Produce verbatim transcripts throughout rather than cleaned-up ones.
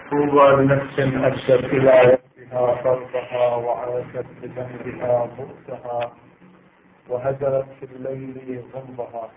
طوبى لنفس أدت إلى ربها فرضها وعاشت بذنبها بؤسها وهجرت في الليل غمضها.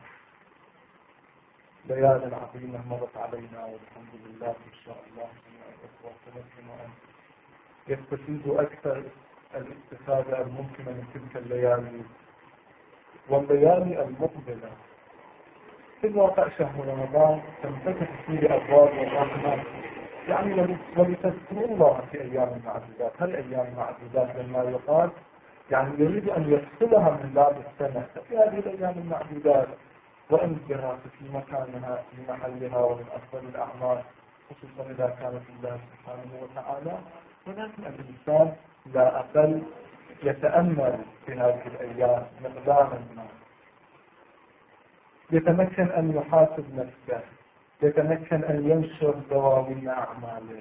ليال عظيمة مرت علينا والحمد لله إن شاء الله جميع الإخوة سنكون أن يستفيدوا أكثر الاستفادة الممكنة من تلك الليالي والليالي المقبلة. في الواقع شهر رمضان تنفتح فيه أبواب الرحمة، يعني ولتذكروا الله في أيام المعدودات. هل أيام المعدودات لما يقال يعني يريد أن يفصلها من باب السنة في هذه الأيام المعدودات، وأن الدراسة في مكانها في محلها ومن أفضل الأعمال، خصوصا إذا كانت الله سبحانه وتعالى. ولكن الإنسان لا أقل يتأمل في هذه الأيام مقدارا ما، يتمكن أن يحاسب نفسه، يتمكن أن ينشر دواوين أعماله.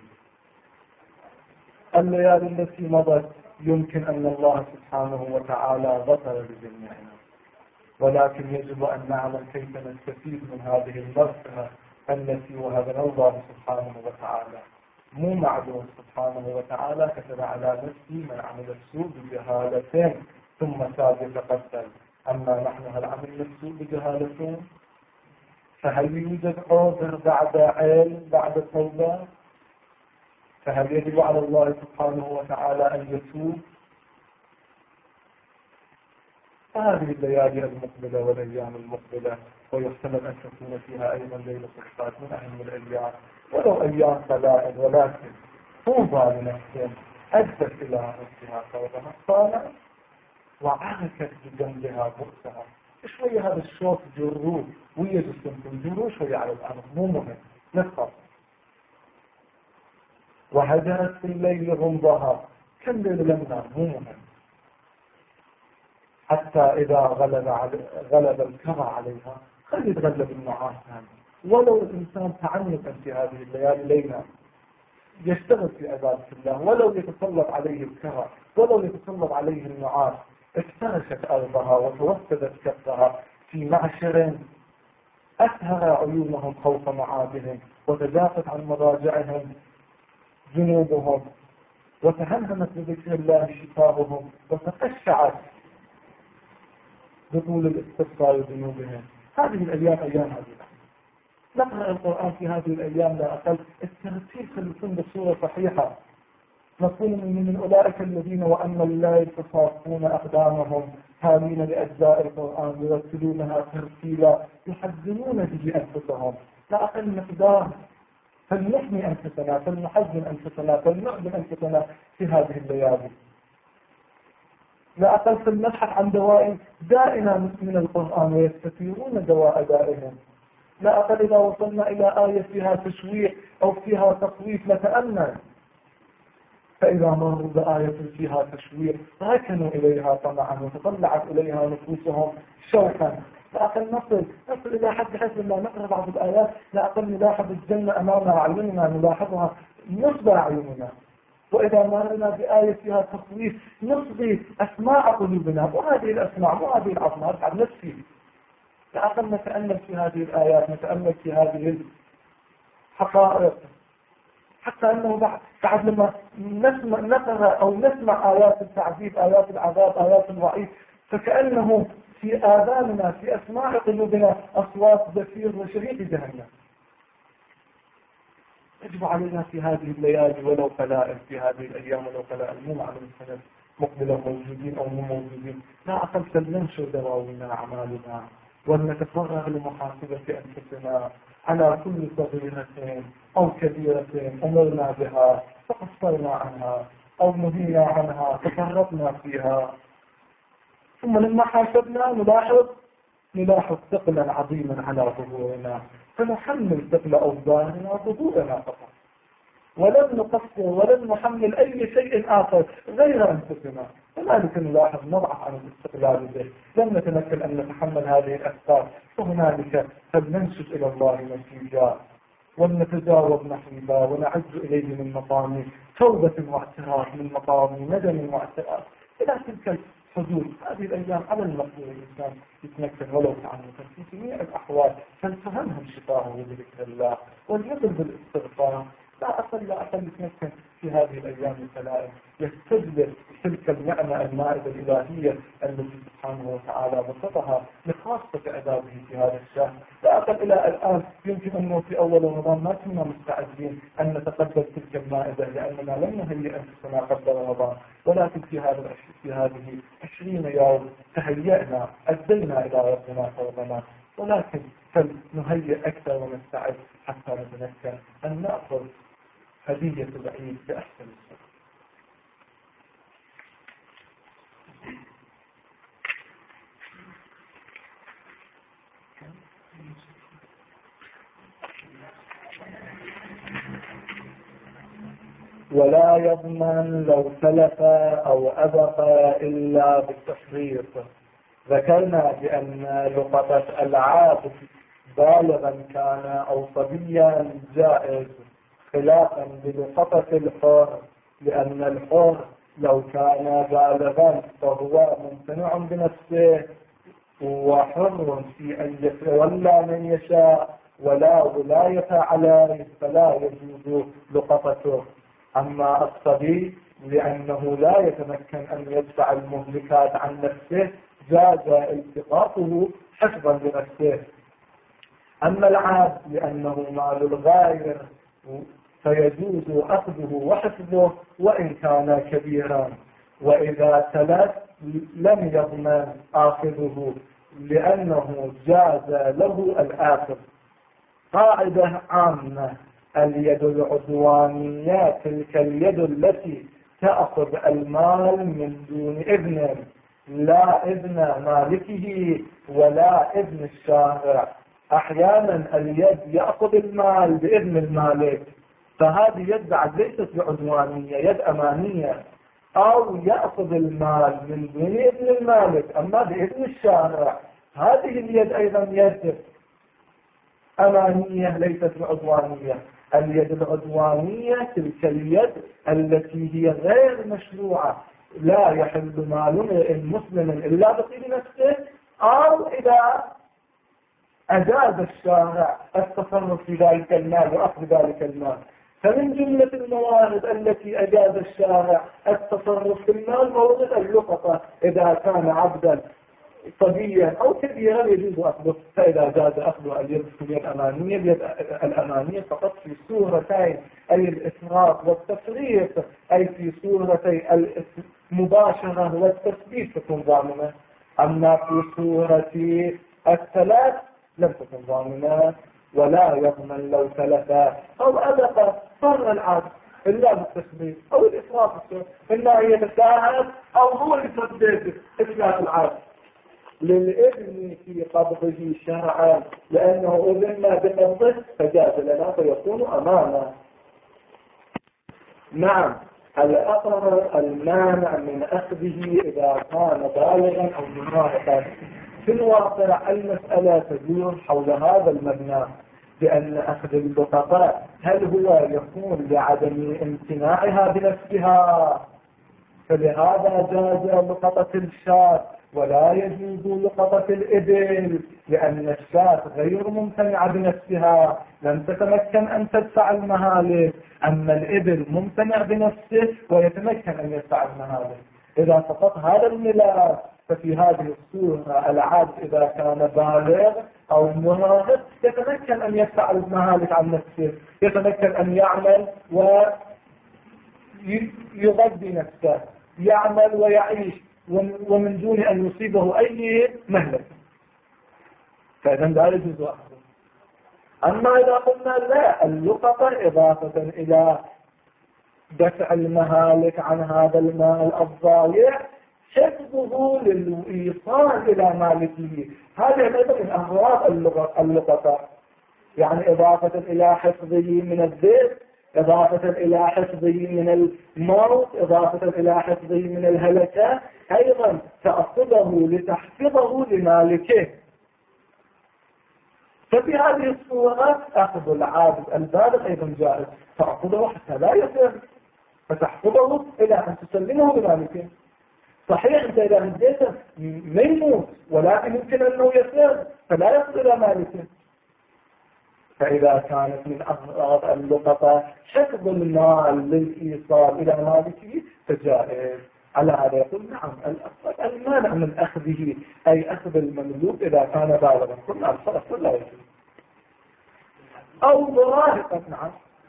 الليالي التي مضت يمكن أن الله سبحانه وتعالى غفر بجميعنا، ولكن يجب أن نعلم كيف نستفيد من هذه المغفرة التي وهبنا الله سبحانه وتعالى. مو معلوم سبحانه وتعالى كتب على نفسي من عمل السوء بجهالة ثم تاب يتقبل، أما نحن هل عملنا السوء بجهالة؟ فهل يوجد عذر بعد علم بعد توبة؟ فهل يجب على الله سبحانه وتعالى أن يتوب؟ هذه الليالي المقبلة والأيام المقبلة، ويحتمل أن تكون فيها أيضا ليلة الصفات من أهم الأيام، ولو أيام قلائل، ولكن طوبى لنفس أدت إلى ربها فرضها صالح وعاشت بجنبها بؤسها. شوية هذا الشوط جروه ويا جسمكم جروه شوية على الأرض، مو مهم، نفقط. وهجرت في الليل غمضها، كم ليل لم نام، مو مهم، حتى إذا غلب علي غلب الكرى عليها خلي يتغلب النعاس. ولو الإنسان تعنت في هذه الليالي ليلا يشتغل في عبادة الله، ولو يتسلط عليه الكرى، ولو يتسلط عليه النعاس، افترشت أرضها وتوسدت كفها في معشر، أسهر عيونهم خوف معادهم، وتجافت عن مضاجعهم جنوبهم، وتهمهمت بذكر الله شفاههم، وتقشعت بطول الاستبصار ذنوبهم. هذه الأيام أيام عظيمة، نقرأ القرآن في هذه الأيام لا أقل. الترتيب خلصون بصورة صحيحة، نكون من أولئك الذين وأن لا يتصافون أقدامهم هامين لأجزاء القرآن يرتلونها ترتيلا يحزنون به أنفسهم. لا أقل مقدار، فلنحمي أنفسنا، فلنحزن أنفسنا، فلنعلم أنفسنا في هذه الليالي. لا أقل فلنبحث عن دواء دائما من القرآن ويستثيرون دواء دائما. لا أقل إذا وصلنا إلى آية فيها تشويق أو فيها تصويت نتأمل، فإذا مروا بآية فيها تشويق ركنوا إليها طمعا وتطلعت إليها نفوسهم شوقا. لا أقل نصل نصل إلى حد حيث لما نقرأ بعض الآيات لا أقل نلاحظ الجنة أمامنا أعيننا، نلاحظها نصب أعيننا. وإذا مرنا بآية فيها تصويت نصغي أسماع قلوبنا، وهذه الأسماع وهذه العظمات عن نفسي. لا أقل نتأمل في هذه الآيات، نتأمل في هذه الحقائق، حتى أنه بعد, بعد لما نسمع نقرأ أو نسمع آيات التعذيب، آيات العذاب، آيات الوعيد، فكأنه في آذاننا في أسماع قلوبنا أصوات زفير وشهيق جهنم. يجب علينا في هذه الليالي ولو قلائل، في هذه الأيام ولو قلائل، مو معلوم السنة مقبلة موجودين أو مو موجودين، لا أقل فلننشر دواوين أعمالنا ولنتفرغ لمحاسبة أنفسنا على كل صغيرة أو كبيرة أمرنا بها فقصرنا عنها أو نهينا عنها تفرطنا فيها. ثم لما حاسبنا نلاحظ نلاحظ ثقلا عظيما على ظهورنا، فنحمل ثقل أوزارنا ظهورنا فقط، ولن نقصر ولن نحمل أي شيء آخر غير أنفسنا. لذلك نلاحظ نضعف عن الاستقلال به، لم نتمكن أن نتحمل هذه الأثقال، فهنالك فلننشد إلى الله نتيجا ولنتجاوب نحيبا ونعز إليه من مقام توبة واعتراف، من مقام ندم واعتراف إلى تلك الحدود. هذه الأيام على المقدور الإنسان يتمكن ولو تعنت في جميع الأحوال، فلتهمهم شفاهه بذكر الله وليقل بالاستغفار لا أقل لا أقل يتمكن في هذه الأيام الثلاث يستجلب تلك النعمة المائدة الإلهية التي سبحانه وتعالى بسطها لخاصة عباده في هذا الشهر. لا أقل إلى الآن يمكن أنه في أول رمضان ما كنا مستعدين أن نتقبل تلك المائدة لأننا لم نهيئ أنفسنا قبل رمضان، ولكن في هذا في هذه عشرين يوم تهيأنا أدينا إلى ربنا فرضنا، ولكن فلنهيئ أكثر ونستعد حتى نتمكن أن نأخذ هدية العيد بأحسن الصورة. ولا يضمن لو تلف أو أبق إلا بالتفريط. ذكرنا بأن لقطة ألعاب بالغا كان أو صبيا جائز خلافا بلقطة الحر، لأن الحر لو كان بالغا فهو ممتنع بنفسه وحر في أن يتولى من يشاء ولا ولاية عليه فلا يجوز لقطته. أما الصبي لأنه لا يتمكن أن يدفع المهلكات عن نفسه جاز التقاطه حفظا لنفسه. أما العبد لأنه مال الغير فيجوز أخذه وحفظه وإن كان كبيرا، وإذا تلف لم يضمن آخذه لأنه جاز له الآخذ. قاعدة عامة: اليد العدوانية تلك اليد التي تأخذ المال من دون إذن، لا إذن مالكه ولا إذن الشارع. أحيانا اليد يأخذ المال بإذن المالك، فهذه يد بعد ليست بعدوانية، يد أمانية. أو يأخذ المال من دون إذن المالك أما بإذن الشارع، هذه اليد أيضا يد أمانية ليست بعدوانية. اليد العدوانية تلك اليد التي هي غير مشروعة، لا يحل مال مسلم إلا بطيب نفسه أو إذا أجاز الشارع التصرف في ذلك المال وأخذ ذلك المال. فمن جملة الموارد التي أجاز الشارع التصرف في المال موارد اللقطة، إذا كان عبدا صبيا أو كبيرا يجوز أخذه، فإذا جاز أخذه اليد الأمانية اليد الأمانية فقط في صورتين، أي الإسراف والتفريط، أي في صورتي المباشرة والتثبيت تكون ضامنة. أما في صورة الثلاث لم تكن ضامنة. ولا يضمن لو تلف أو أبقى صار العبد إلا بالتثبيت أو الإسراف، إلا هي تساعد أو هو يسدد إسلاف العبد. للإذن في قبضه شرعا لأنه أذن بقبضه فجاز لنا فيكون أمانا. نعم، الأقرر المانع من أخذه إذا كان بالغا أو مراهقا. في الواقع المسألة تدور حول هذا المبنى، بأن أخذ اللقطة هل هو يكون لعدم امتناعها بنفسها، فلهذا جاز لقطة الشاة ولا يجوز لقطة الإبل، لأن الشاة غير ممتنعة بنفسها لم تتمكن أن تدفع المهالك، أما الإبل ممتنع بنفسه ويتمكن أن يدفع المهالك. إذا سقط هذا الملاك ففي هذه الصورة العبد إذا كان بالغ أو مراهق يتمكن أن يدفع المهالك عن نفسه، يتمكن أن يعمل ويغذي نفسه، يعمل ويعيش ومن دون أن يصيبه أي مهلك، فإذا لا يجوز أخذه. أما إذا قلنا لا، اللقطة إضافة إلى دفع المهالك عن هذا المال الضائع حفظه للإيصال إلى مالكه، هذه أيضا من أغراض اللقطة، يعني إضافة إلى حفظه من الذئب، إضافة إلى حفظه من الموت، إضافة إلى حفظه من الهلكة، أيضا تأخذه لتحفظه لمالكه. ففي هذه الصورة أخذ العابد البالغ أيضا جائز، تأخذه حتى لا يصير فتحفظه إلى أن تسلمه لمالكه. صحيح أنت إذا هديته ما يموت ولكن يمكن أنه يصير فلا يصل إلى مالكه، فإذا كانت من أغراض اللقطة حفظ المال للإيصال إلى مالكه فجائز. على هذا يقول نعم المانع من أخذه أي أخذ المملوك إذا كان بالغا كل الصرف لا يجوز أو مراهقا. نعم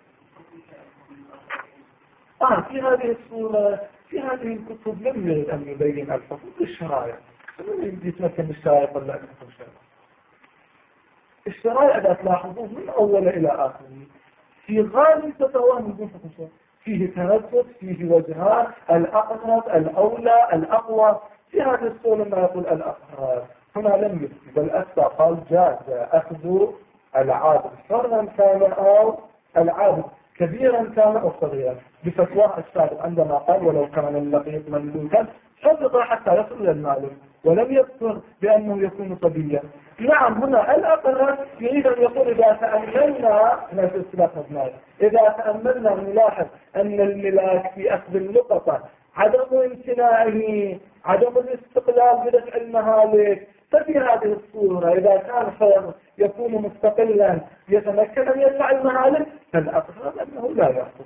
آه في هذه الصورة في هذه الكتب لم يرد أن يبين الحقوق الشرائع. من يتمكن الشرائع قبل أن يكون شرائع الشرائع إذا تلاحظوه من أول إلى آخره في غالب تتوهم بدون حقوق فيه تردد فيه وجهان الأقرب الأولى الأقوى. في هذه الصورة لما يقول الأقرب هنا لم يفتي بل أفتى قال جاز أخذ العابد صغرا كان أو العابد كبيرا كان أو صغيرا بفتواه السابق عندما قال ولو كان اللقيط مملوكا حفظ حتى يصل إلى المالك ولم يذكر بأنه يكون صبيا. نعم هنا الأقرب يريد أن يقول إذا تأملنا نفس السلاح مبنائي إذا تأملنا نلاحظ أن الملاك في أخذ اللقطة عدم امتناعه عدم الاستقلال بدفع المهالك. ففي هذه الصورة إذا كان خير يكون مستقلا يتمكن أن يدفع المهالك فالأقرب أنه لا يأخذ.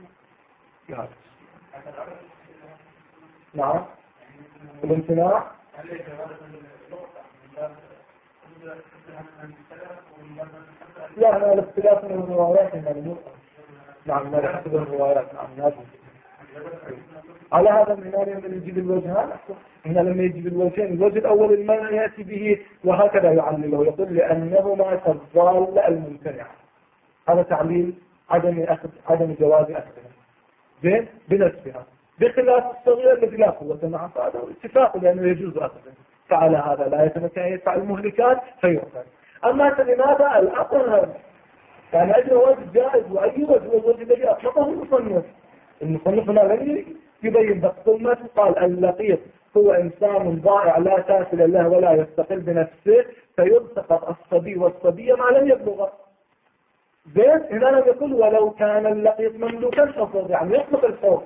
نعم الامتناع لا أنا الاختلاف من الروايات من نعم ما يحسب الروايات. نعم نازل على هذا من هنا لما يجيب الوجهان هنا لما يجيب الوجهين الوجه الأول المانع يأتي به وهكذا يعلله يقول لأنهما كالضال الممتنع. هذا تعليل عدم أخذ عدم جواز أخذها زين بنفسها بخلاف الصغير الذي لا قوة معه فهذا اتفاق لأنه يجوز أخذه. فعلى هذا لا يتمكن أن يدفع المهلكات فيؤخذ. أما لماذا الأقرب يعني أجل وجه جائز وأي وجه هو الوجه الذي أطلقه المصنف. المصنف هنا لم يبين بقى ما قال اللقيط هو إنسان ضائع لا تاكل له ولا يستقل بنفسه فيلتقط الصبي والصبية ما لم يبلغ. زين هنا لم يقول ولو كان اللقيط مملوكا حفظ يعني يطلق الحكم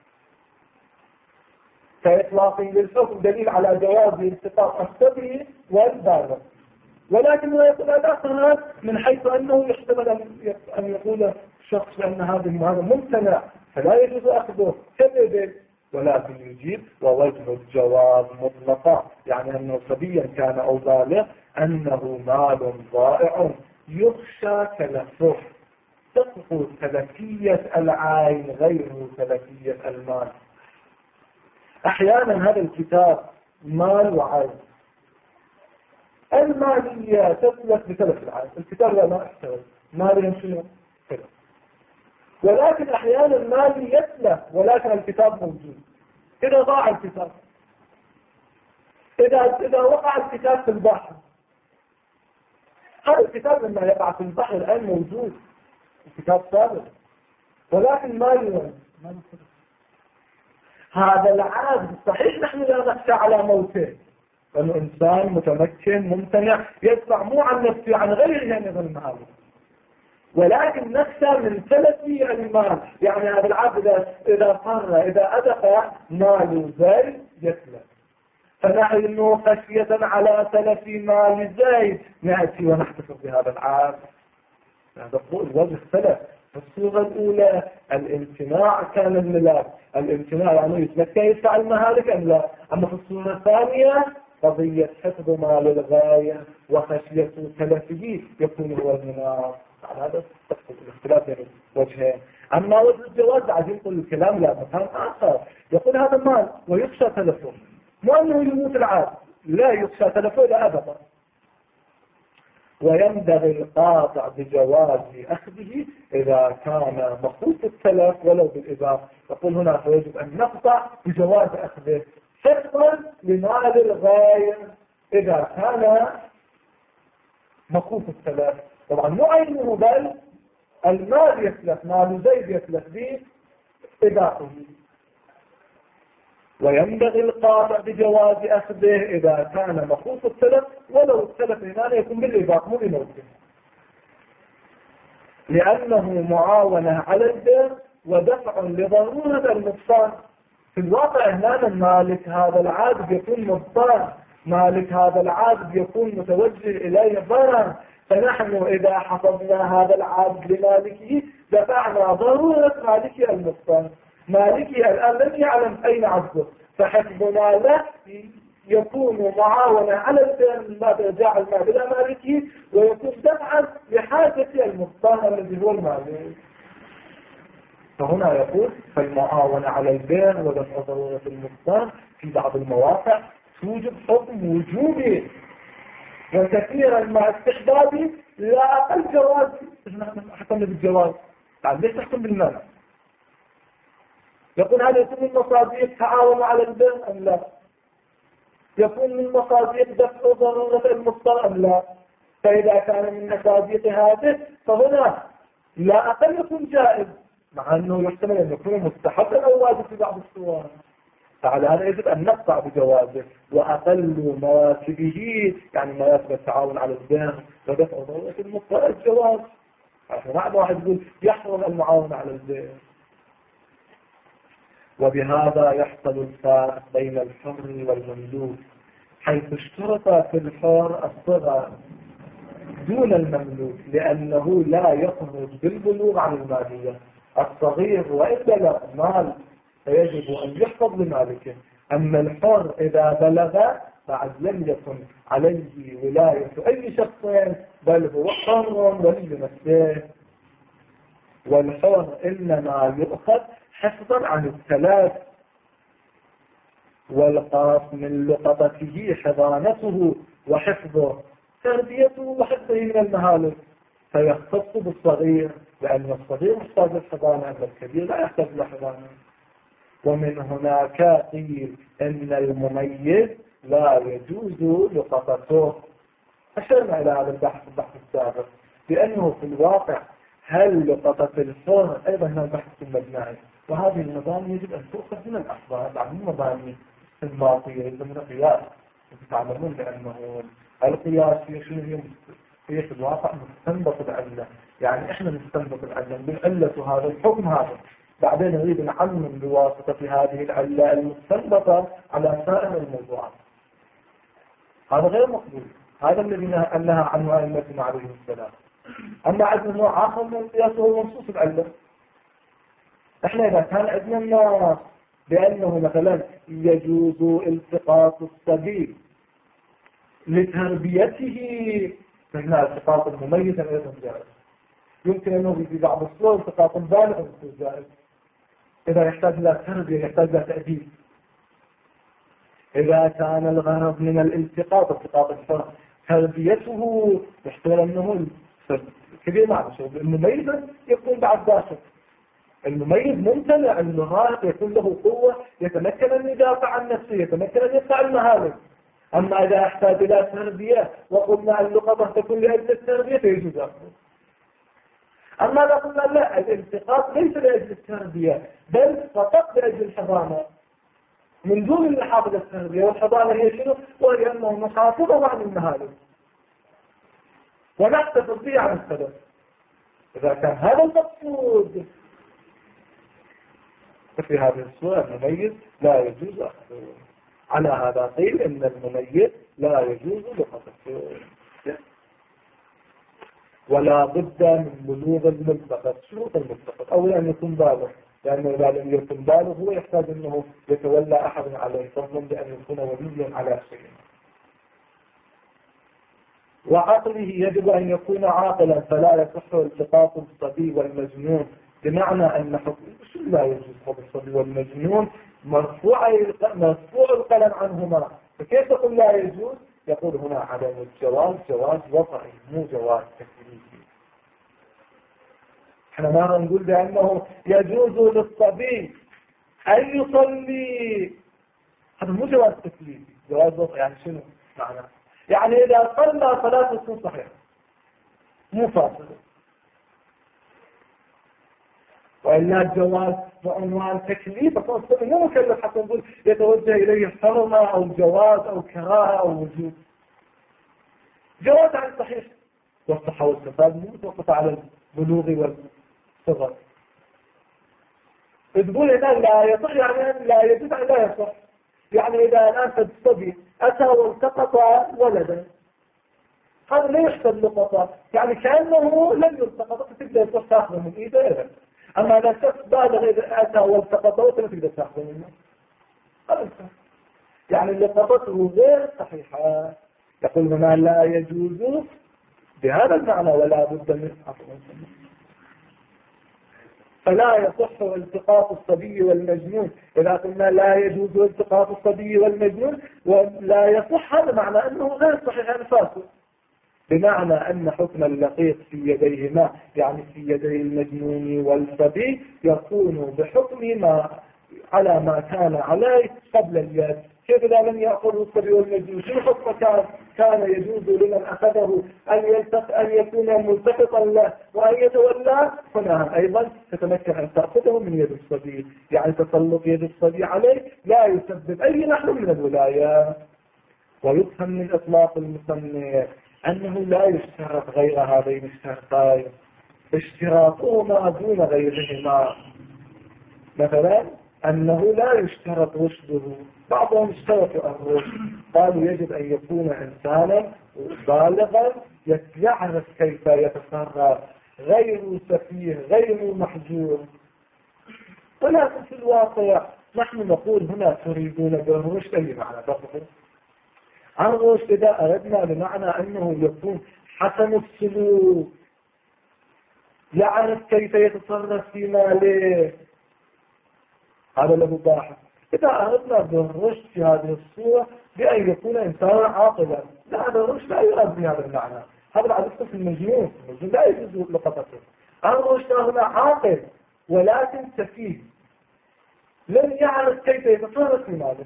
كإطلاق للحكم دليل على جواز التقاط الصبي والبالغ. ولكن لا يقول هذا من حيث أنه يحتمل أن يقول شخص أن هذا ممتنع فلا يجوز أخذه كذب ولكن يجيب ووجه الجواز مطلقا يعني أنه صبيا كان أو بالغ أنه مال ضائع يخشى تلفه تسقط تلفية العين غير تلفية المال. أحيانا هذا الكتاب مال وعين المالية تثبت بتلف العين الكتاب لا ما احتوى مال يمشي كذا ولكن أحيانا المال يتلف ولكن الكتاب موجود. إذا ضاع الكتاب إذا إذا وقع الكتاب في البحر هذا الكتاب لما يقع في البحر الآن موجود الكتاب ثابت ولكن مال ما هذا العابد صحيح نحن لا نخشى على موته لأنه إنسان متمكن ممتنع يدفع مو عن نفسه عن غيره من المال ولكن نخشى من تلف المال يعني هذا العبد إذا صار إذا أدخل مال زيد يتلف فنحن خشية على تلف مال زيد نأتي ونحتفظ بهذا العبد. هذا الوجه اختلف. الصورة الأولى الامتناع كان الملاك الامتناع يعني يتمكن يدفع المهالك أم لا. أما في الصورة الثانية قضية حفظ مال الغاية وخشية تلفه يكون هو المناط. على هذا الاختلاف يعني وجهين. أما وجه الجواز عايز يقول الكلام لا مكان آخر يقول هذا مال ويخشى تلفه مو أنه يموت العاد لا يخشى تلفه لا أبدا. وينبغي القاطع بجواز أخذه إذا كان مخوف التلف ولو بالإضافة. يقول هنا فيجب أن نقطع بجواز أخذه حفظا لمال الغاية إذا كان مخوف التلف. طبعا مو عينه بل المال يتلف مال زيد يتلف به إضافه. وينبغي القاطع بجواز أخذه إذا كان مخوف التلف ولو التلف هنا يكون بالإضافة مو بموته لأنه معاونة على البر ودفع لضرورة النقصان. في الواقع هنا مالك هذا العابد يكون مضطر مالك هذا العابد يكون متوجه إليه ضرر فنحن إذا حفظنا هذا العبد لمالكه دفعنا ضرورة مالكي المختار. مالكي الآن لم يعلم أين عبده، فحفظنا له يكون معاونة على المال، جعل المال إلى مالكه، ويكون دفعا لحاجة المختار الذي هو المالك. فهنا يقول فالمعاونة على البيع ودفع ضرورة المختار في بعض المواقع توجد حكم وجوبي، وكثيرا مع استحبابي لا أقل جواز. نحن حكمنا بالجواز، طيب ليش تحكم بالمال؟ يقول هل يكون من مصاديق تعاون على البيع أم لا؟ يكون من مصاديق دفع ضرورة المختار أم لا؟ فإذا كان من مصاديق هذه فهنا لا أقل يكون جائز، مع أنه يحتمل أن يكون مستحبا أو واجب في بعض الصور. فعلى هذا يجب أن نقطع بجوازه، وأقل مراتبه يعني مراتب التعاون على البيع ودفع ضرورة المختار الجواز. نحن واحد يقول يحرم المعاونة على البيع. وبهذا يحصل الفارق بين الحر والمملوك، حيث اشترط في الحر الصغر دون المملوك، لأنه لا يخرج بالبلوغ عن المالية. الصغير وإن بلغ مال فيجب أن يحفظ لمالكه، أما الحر إذا بلغ بعد لم يكن عليه ولاية أي شخص، بل هو حر ولي نفسه. والحر إنما يؤخذ حفظا عن الثلاث، والخاص من لقطته حضانته وحفظه، تربيته وحفظه من المهالك، فيختص بالصغير لأن الصغير محتاج الحضانة، أما الكبير لا يحتاج الحضانة. ومن هناك قيل أن المميز لا يجوز لقطته. أشرنا إلى هذا البحث البحث السابق بأنه في الواقع هل لقطة الحر أيضا هنا البحث المبنائي، وهذه المباني يجب أن تؤخذ من الأخبار عن المباني الماضية من القياس. تعلمون بأنه القياس في شنو هي في الواقع مستنبط العلة، يعني إحنا نستنبط العلة بالعلة هذا الحكم هذا، بعدين نريد نعلم بواسطة هذه العلة المستنبطة على سائر الموضوعات. هذا غير مقبول، هذا الذي نهى عنه أئمتنا عليهم السلام. أما عندنا نوع آخر من القياس هو منصوص العلة. إحنا إذا كان عندنا النص بأنه مثلا يجوز التقاط الصبي لتربيته، فهنا التقاط المميز أيضا جائز. يمكن أنه في بعض الصور التقاط البالغ يكون جائز إذا يحتاج إلى تربية، يحتاج إلى تأديب. إذا كان الغرض من الالتقاط التقاط الحر تربيته، يحتمل أنه كبير معه شيء. المميز يكون بعد داخل، المميز ممتنع النهار يكون له قوة، يتمكن أن يدافع عن نفسه، يتمكن أن يدفع المهالك. أما إذا احتاج إلى تربية وقلنا اللقطة تكون لأجل التربية فيجوز أخذ. أما إذا قلنا لا، الالتقاط ليس لأجل التربية بل فقط لأجل الحضانة، من دون المحافظة التربية، والحضانة هي شنو؟ وهي أنه محافظة عن المهالك ونحتفظ به عن السبب. إذا كان هذا المقصود في هذه الصورة المميز لا يجوز أخذه. على هذا قيل إن المميز لا يجوز لقطته، ولا بد من بلوغ الملتقط. شروط الملتقط أولا أن يكون بالغ، لأنه إذا لم يكن بالغ هو يحتاج أنه يتولى أحد عليه، فضلا بأن يكون وليا على شيء. وعقله يجب أن يكون عاقلا، فلا يصح التقاط الصبي والمجنون، بمعنى أن حكم لا يجوز حكم الصبي والمجنون مرفوع مرفوع القلم عنهما، فكيف تقول لا يجوز؟ يقول هنا عدم الجواز جواز وضعي مو جواز تكليفي. احنا ما نقول بأنه يجوز للصبي أن يصلي، هذا مو جواز تكليفي، جواز وضعي. يعني شنو معنى؟ يعني إذا صلى صلاة تكون صحيحة مو فاصلة، وإلا الجواز بعنوان تكليف فكون الصبي مو مكلف حتى نقول يتوجه إليه حرمة أو جواز أو كراهة أو وجوب. جواز عن صحيح، والصحة والفساد مو متوقفة على البلوغ والصغر. تقول هنا لا يصح، يعني لا يجوز، لا يصح. يعني إذا الآن الصبي أتى والتقط ولدا هذا لا يحسب لقطة، يعني كأنه لم يلتقط تقدر تروح تاخذه من إيده. أما إذا شخص بالغ إذا أتى والتقطه ما تقدر تاخذه منه. خلاص يعني لقطته غير صحيحة. يقول هنا لا يجوز بهذا المعنى ولا بد من عفوا. فلا يصح التقاط الصبي والمجنون. إذا قلنا لا يجوز التقاط الصبي والمجنون ولا يصح، هذا معنى أنه غير صحيح، هذا فاسد. بمعنى أن حكم اللقيط في يديهما يعني في يدي المجنون والصبي يكون بحكمهما على ما كان عليه قبل اليد. كيف إذا لم يأخذه الصبي والمجنون شو حكم كان؟ كان يجوز لمن أخذه أن يلتق أن يكون ملتقطا له وأن يتولى. هنا أيضا تتمكن أن تأخذه من يد الصبي، يعني تسلط يد الصبي عليه لا يسبب أي نحو من الولاية. ويفهم من إطلاق المصنف أنه لا يشترط غير هذين الشرطين، اشتراطهما دون غيرهما. مثلا أنه لا يشترط رشده، بعضهم اشترطوا الرشد، قالوا يجب أن يكون إنسانا بالغا يعرف كيف يتصرف، غير سفيه غير محجور. ولكن في الواقع نحن نقول هنا تريدون بالرشد أي معنى تفضل؟ عن الرشد إذا أردنا بمعنى أنه يكون حسن السلوك، يعرف كيف يتصرف في ماله، هذا له باحث. إذا أردنا بالرشد في هذه الصورة بأن يكون إنسانا عاقلا، لا هذا الرشد لا يراد بهذا المعنى. هذا بعد اسم المجنون، المجنون لا يجوز لقطته. الرشد هنا عاقل ولكن سفيه، لم يعرف كيف يتصرف في ماله،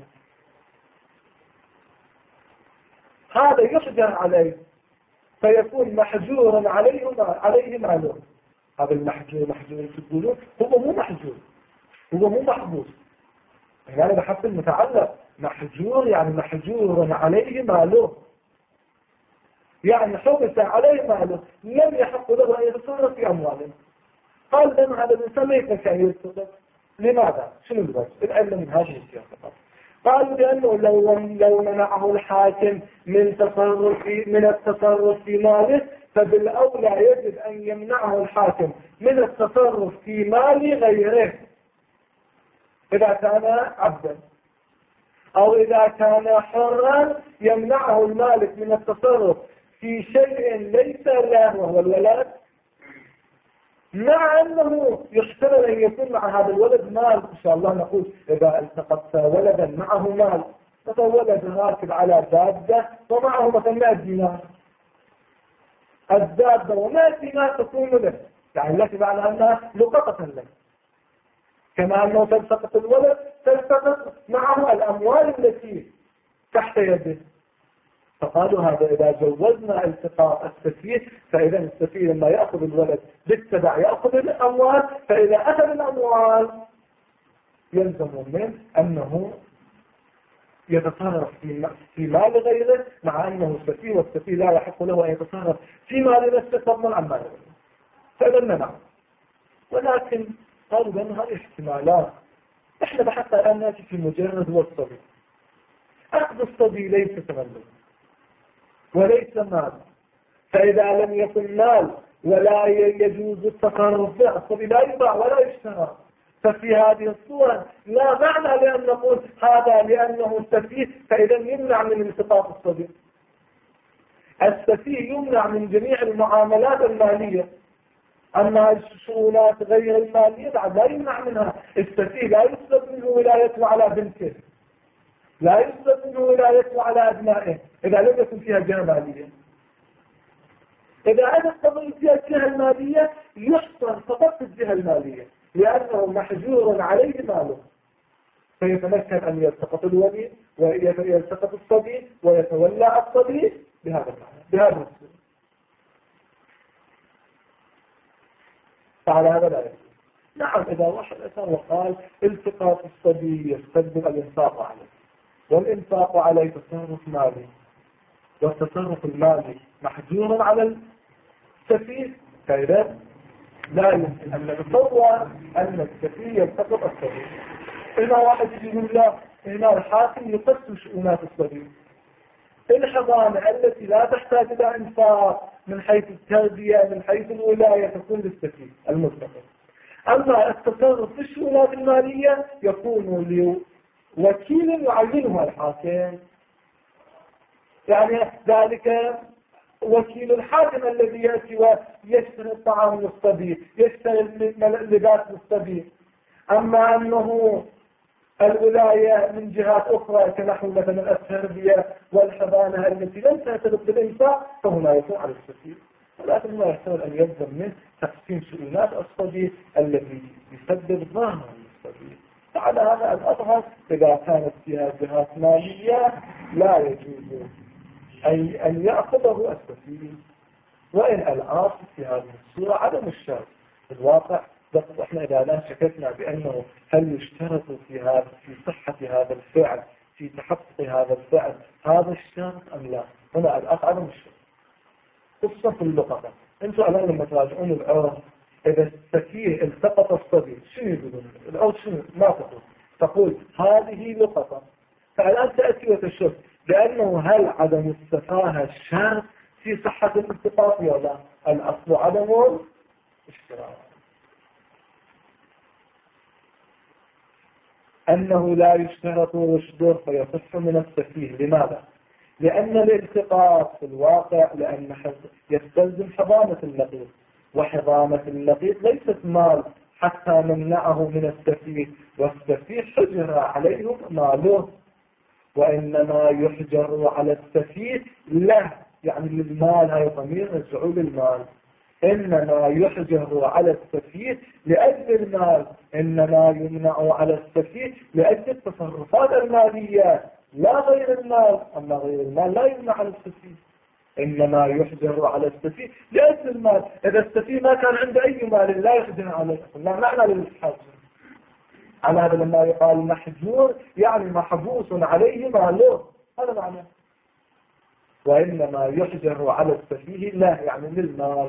هذا يحجر عليه فيكون محجورا عليه عليه ماله. هذا المحجور محجور في البلوغ هو مو محجور، هو مو محبوس. يعني بحث المتعلق محجور يعني محجور عليه ماله، يعني حبس عليه ماله، لم يحق له أن يتصرف في أمواله. قال لنا هذا الإنسان ما يمكن أن يتصرف. لماذا؟ شنو الوجه؟ العلم من هذه السياسة. قالوا لأنه لو لو منعه الحاكم من تصرف من التصرف في ماله فبالأولى يجب أن يمنعه الحاكم من التصرف في مال غيره إذا كان عبدا، أو إذا كان حرا يمنعه المالك من التصرف في شيء ليس له وهو الولد، مع أنه يحتمل أن يكون مع هذا الولد مال. إن شاء الله نقول إذا التقط ولدا معه مال، مثلا ولد راكب على دابة ومعه مثلا مئة دينار، الدابة ومئة دينار تكون له، يعني التي معنى أنها لقطة له، كما أنه تلتقط الولد تلتقط معه الأموال التي تحت يده. فقالوا هذا إذا جوزنا التقاط السفيه فإذا السفيه لما يأخذ الولد بالتبع يأخذ الأموال، فإذا أخذ الأموال يلزم منه أنه يتصرف في مال غيره، مع أنه سفيه والسفيه لا يحق له أن يتصرف في مال نفسه فضلا عن مال غيره، فإذا منع. ولكن قالوا بأن هذه احتمالات. احنا بحثنا الآن ناتي في مجرد والصبي. أخذ الصبي ليس تملك وليس مال، فإذا لم يكن مال ولا يجوز التصرف به الصبي لا يباع ولا يشترى، ففي هذه الصورة لا معنى لأن نقول هذا لأنه سفيه فإذا يمنع من التقاط الصبي. السفيه يمنع من جميع المعاملات المالية، أما الشؤونات غير المالية لا يمنع منها. السفيه لا يسلب منه ولايته على بنته، لا يسلب منه ولايته على أبنائه إذا لم يكن فيها جهة مالية. إذا أتت قضية فيها الجهة المالية يحصل فقط الجهة المالية لأنه محجور عليه ماله، فيتمكن أن يلتقط الولي ويلتقط الصبي ويتولى الصبي بهذا المعنى بهذا الصورة. فعلى هذا لا يجوز. نعم إذا واحد أتى وقال التقاط الصبي يستلزم الإنفاق عليه، والإنفاق عليه تصرف مالي، والتصرف المالي محجور على السفيه، فإذا لا يمكن أن نتصور أن السفيه يلتقط الصبي. هنا واحد يقول لا، هنا الحاكم يقسم شؤونات الصبي، الحضانة التي لا تحتاج إلى إنفاق من حيث التربية من حيث الولاية تكون للسفيه المتفق. أما التصرف في الشؤونات المالية يكون لوكيل يعينه الحاكم، يعني ذلك وكيل الحاكم الذي يأتي ويشتري الطعام للصبي، يشتري اللباس للصبي. أما أنه الولاية من جهات أخرى كنحو مثلا التربية والحضانة التي لم تعترف بالإنفاق فهنا يكون على السفيه، ولكن ما يحتمل أن يلزم من تقسيم شؤونات الصبي الذي يسبب ضررا للصبي. فعلى هذا الأظهر إذا كانت فيها جهات مالية لا يجوز أي أن يأخذه السفيه. وإن الأصل في هذه الصورة عدم الشرط في الواقع، بس احنا إذا لا شككنا بأنه هل يشترط في هذا في صحة هذا الفعل في تحقق هذا الفعل هذا الشرط أم لا، هنا الأصل عدم الشرط. قصة في اللقطة، أنتم الآن لما تراجعون العرض إذا السفيه التقط الصبي شنو يقولون؟ العرض شنو ما تقول؟ تقول هذه لقطة. فالآن تأتي وتشوف بأنه هل عدم السفاهة شرط في صحة الالتقاط ولا لا؟ الأصل عدم الاشتراط، أنه لا يشترط رشد فيصح من السفيه. لماذا؟ لأن الالتقاط في الواقع لأن يستلزم حضانة اللقيط، وحضانة اللقيط ليست مال حتى نمنعه من السفيه، والسفيه حجر عليهم ماله، وإنما يحجر على السفيه له، يعني للمال، هاي ضمير رجعوا للمال، إنما يحجر على السفيه لأجل المال، إنما يمنع على السفيه لأجل التصرفات المالية لا غير المال. أما غير المال لا يمنع على السفيه، إنما يحجر على السفيه لأجل المال. إذا السفيه ما كان عنده أي مال لا يحجر عليه، لا معنى للحجر. على هذا لما يقال محجور يعني محبوس عليه ماله، هذا معنى. وإنما يحجر على السفيه لا يعني للمال.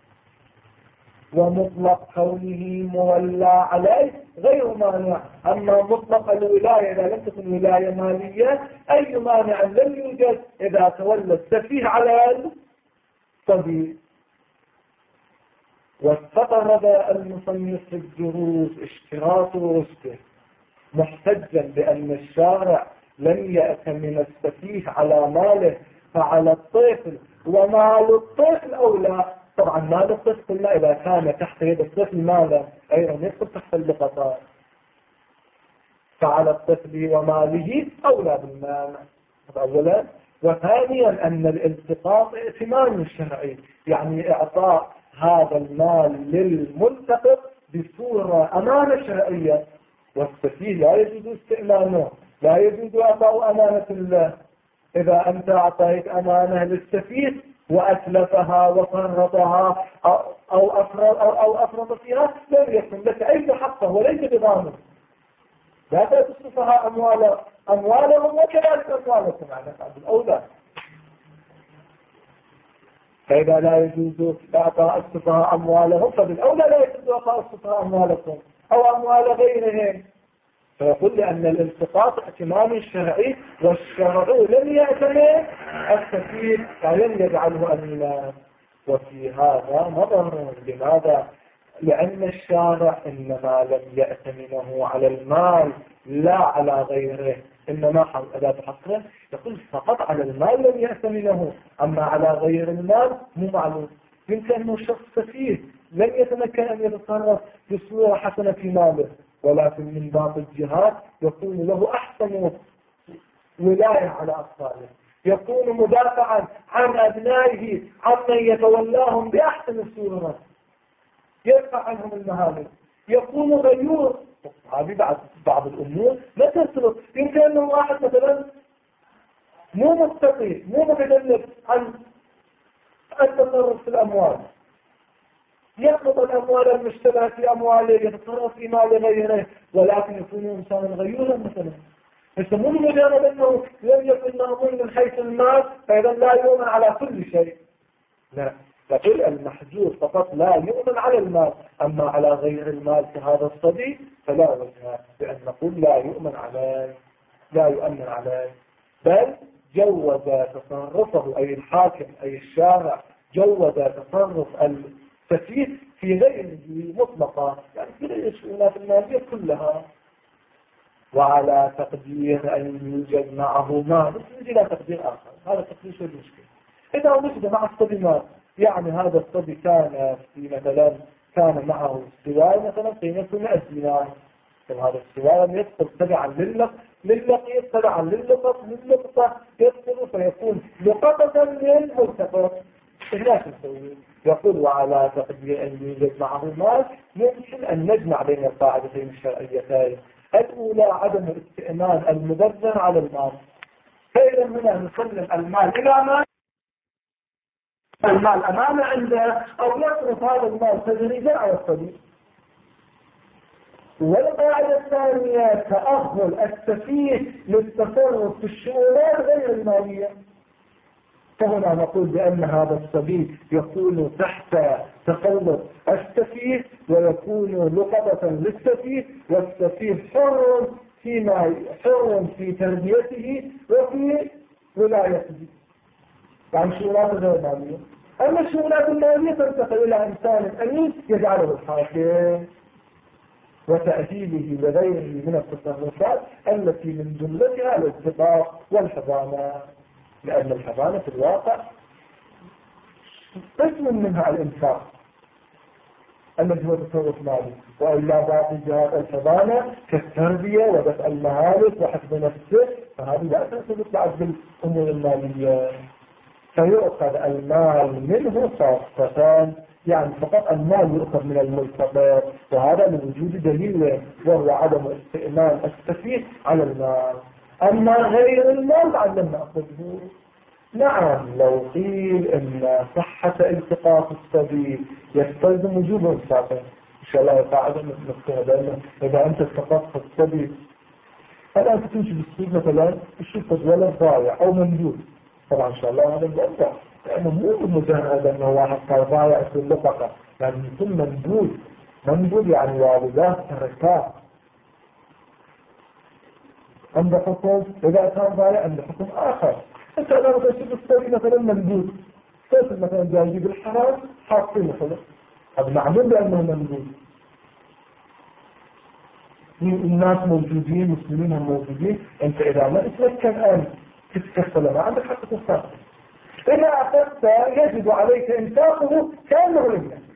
ومطلق كونه مولى عليه غير مانع. أما مطلق الولاية إذا لم تكن ولاية مالية أي مانع لم يوجد إذا تولى السفيه على الصبي. واستطرد المصنف في الدروس اشتراط رشده محتجا بأن الشارع لم يأت من السفيه على ماله فعلى الطفل ومال الطفل أولى. طبعا مال الطفل قلنا إذا كان تحت يد الطفل ماله أيضا يدخل تحت اللقطات، فعلى الطفل وماله أولى بالمال أولا. وثانيا أن الالتقاط ائتمان شرعي، يعني إعطاء هذا المال للملتقط بصورة أمانة شرعية، والسفيه لا يجوز استئمانه، لا يجوز إعطاء أمانة الله. إذا أنت أعطيت أمانة للسفيه وأتلفها وفرطها أو أفرط, أو أو أفرط فيها لم يكن لك أي حقه وليس بضامن. لا تأتي السفهاء أموال أموالهم وكذلك أموالكم على الأولى. فإذا لا يجوز إعطاء السفهاء أموالهم فبالأولى لا يجوز إعطاء السفهاء أموالكم أو أموال غيرهم. فيقول لأن الالتقاط ائتمان شرعي، والشرع لم يأتمن السفيه فلم يجعله أمينا. وفي هذا نظر. لماذا؟ لأن الشارع إنما لم يأتمنه على المال لا على غيره، إنما أداة حصره يقول فقط على المال لم يأتمنه، أما على غير المال مو معلوم. يمكن أنه شخص سفيه لم يتمكن أن يتصرف بصورة حسنة في ماله، ولكن من بعض الجهات يكون له أحسن ولاية على أطفاله، يكون مدافعا عن أبنائه عمن يتولاهم بأحسن صورة، يرفع عنهم المهالك، يكون غيور. هذه بعض بعض الأمور لا تسرق. يمكن أنه واحد مثلا مو مستقيم مو متجنب عن التصرف في الأموال، يأخذ الأموال المشتبهة في أمواله يتصرف في مال غيره، ولكن يكون إنسانا غيورا مثلا. يسمون مجرد أنه لم يكن مأمون من حيث المال فإذا لا يؤمن على كل شيء. لا، لكن المحجور فقط لا يؤمن على المال، أما على غير المال كهذا الصبي فلا وجه بأن نقول لا يؤمن عليه لا يؤمن عليه، بل جوز تصرفه أي الحاكم أي الشارع جوز تصرف السفيه في غيره مطلقا، يعني في غير الشؤونات المالية كلها، وعلى تقدير أن يوجد معه مال، نجي إلى تقدير آخر. هذا تقدير شو المشكلة؟ إذا وجد مع الصبي مال، يعني هذا الصبي كان في مثلا كان معه سوار مثلا قيمته مئة دينار، هذا السوار يدخل تبعا للق للقيت تبعا للقط للقطة يدخل فيكون لقطة للملتقط. ايش نسوي؟ يقول وعلى تقدير أن يوجد معه مال يمكن أن نجمع بين القاعدتين الشرعيتين. الأولى عدم الاستئمان المبذر على المال، فإذا هنا نسلم المال إلى مال المال أمامه عنده، أو يصرف هذا المال تدريجا على الصديق. والقاعدة الثانية تأهل السفيه للتصرف في الشؤونات غير المالية، فهنا نقول بأن هذا الصبي يكون تحت تسلط السفيه ويكون لقطة للسفيه، والسفيه حر فيما حر في تربيته وفي ولايته عن شؤونات غير مالية. أما الشؤونات المالية تنتقل إلى إنسان أمين يجعله الحاكم وتأهيله لغيره من التصرفات التي من جملتها الاتفاق والحضانة، لأن الحضانة في الواقع قسم منها الإنفاق الذي هو تصرف مالي، وإلا باقي جهات الحضانة كالتربية ودفع المهالك وحفظ نفسه، فهذه لا تنسبت بعد بالأمور المالية. فيؤخذ المال منه خاصة، يعني فقط المال يؤخذ من الملتقط، وهذا من وجود دليل وهو عدم استئمان السفيه على المال. أما غير المال لم نأخذه. نعم لو قيل إن صحة التقاط الصبي يستلزم وجوب انفاقه، إن شاء الله قاعدة نفسها بأنه إذا أنت التقطت الصبي الآن تمشي بالسوق مثلا تشوف ولد ضايع أو ممدود، طبعا إن شاء الله هذا الأفضل، لأنه مو مجرد أنه واحد صار ضايع في اللقطة، يعني يكون ممدود. ممدود يعني والدات تركات عند حكم، إذا كان ضايع عند حكم آخر. أنت الآن تشوف الصبي مثلا ممدود، صوت مثلا جاي يجيب الحرام حاطين مثلا، هذا معلوم بأنه ممدود. الناس موجودين، مسلمين هم موجودين، أنت إذا ما تتمكن أن تتكفل ما عندك حق تنفقه. إذا أخذت يجب عليك إنفاقه كأنه لم يكن.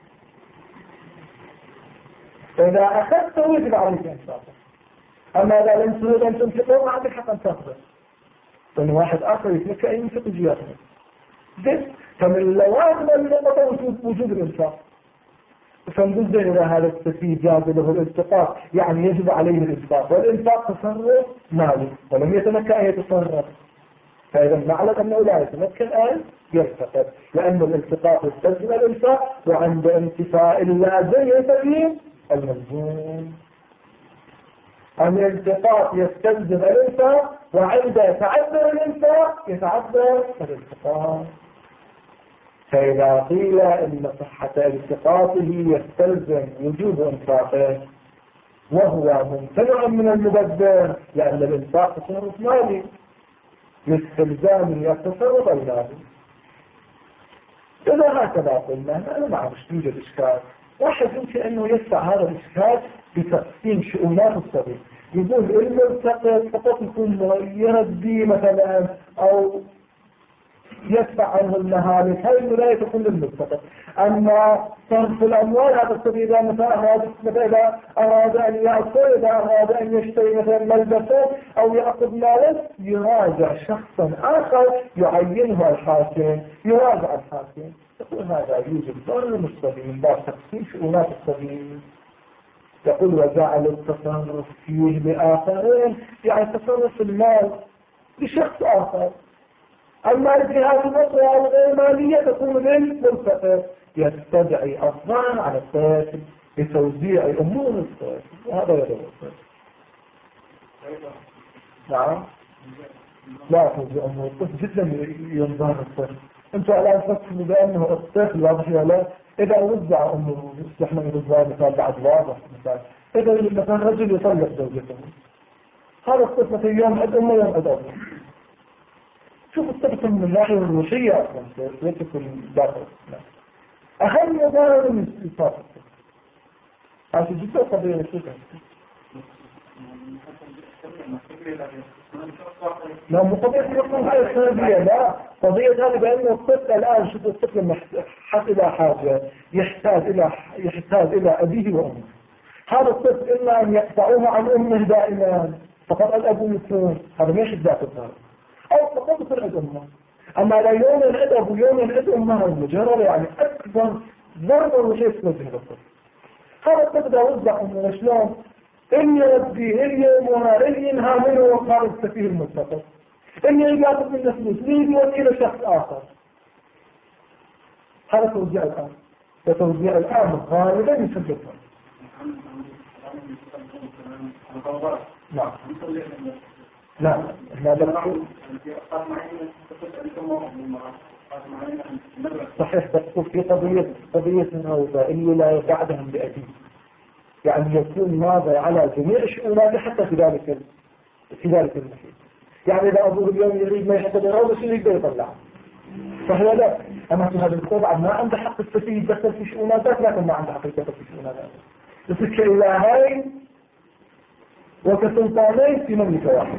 إذا أخذته يجب عليك إنفاقه. أما إذا لم تريد أن تنفقه ما عندك حق أن تأخذه. لأن واحد آخر يتمكن أن ينفق جياته. زين، فمن اللوازم اللقطة وجود وجود الإنفاق. فنقول إذا هذا السفيه جاز له الالتقاط يعني يجب عليه الإنفاق، والإنفاق تصرف مالي ولم يتمكن أن يتصرف، فإذا نعلم أنه لا يتمكن أن يلتقط، لأن الالتقاط يستلزم الإنفاق، وعند انتفاء اللازم يستلزم الملزوم. الالتقاط يستلزم الإنفاق، وعند تعذر الإنفاق يتعذر الالتقاط. فإذا قيل إن صحة التقاطه يستلزم وجوب إنفاقه وهو ممتنع من المبذر، لأن الإنفاق تصرف مالي لاستلزام التصرف المالي. إذا هكذا قلنا أنا ما أعرف يوجد إشكال. واحد يمكن أنه يدفع هذا الإشكال بتقسيم شؤونات الصبي، يقول الملتقط فقط يكون يردي مثلا أو يدفع عنه المهالك، هذه الولاية تكون للملتقط. أما صرف الأموال هذا الصبي إذا مثلا أراد إذا أراد أن يأكل، إذا أراد أن يشتري مثلا ملبسا أو يأخذ مالا يراجع شخصا آخر يعينه الحاكم، يراجع الحاكم يقول هذا يوجد ظلم الصبي من باب تقسيم شؤونات الصبي. يقول وجعل التصرف فيه لآخرين، يعني تصرف المال لشخص آخر. المال في هذه المصرية الغير مالية تكون للملتقط، يستدعي الضرر على الطفل لتوزيع أمور الطفل، وهذا يدور الطفل. نعم لا توزيع أمور الطفل جدا ينظر الطفل. انتوا الآن تفكروا بأنه الطفل واضح يا لا، إذا وزع أمره يستحمل الوزع مثال بعد واضح مثال، إذا مثلا رجل يطلق زوجته، هذا الطفل في يوم عد أمه يوم عد أمه، شوف الطفل من الناحية الروحية أصلا ليس كل داخل أهم مظاهر من استيطاب هذه جدا قضية نسيتها. لا مو قضية القضية السلبية، لا قضية هذه بأنه الطفل الآن شوف الطفل حاس إلى حاجة يحتاج إلى يحتاج إلى أبيه وأمه. هذا الطفل إما أن يقطعوه عن أمه دائما فقط الأب يكون هذا مش ذات الضرر أو فقط في الأمه. أما لا يوم الأب ويوم الأم ما هو مجرد يعني أكبر ضرر وشيء في وجه الطفل. هذا الطفل يوزع أمه شلون؟ إني ربي إني أمها إني ينهى منه وقال السفيه المستقر إني يقاطب من فلوس ليه يوكل شخص آخر. هذا توزيع الآن وتوزيع الآن غالبا يسبب نعم لا لا بل صحيح تقول في قضية قضية النوبة اللي لا يبعدهم بأديب يعني يكون ماذا على جميع شؤوناته حتى في ذلك في ذلك المحيط. يعني إذا أبوه اليوم يريد ما يحتاج الروضة شيء يقدر يطلعه فهو لا. أما في هذا الطبع ما عنده حق السفيه يدخل في شؤوناته لكن ما عنده حق يدخل في شؤوناته يصير كإلهين وكسلطانين في مملكة واحدة.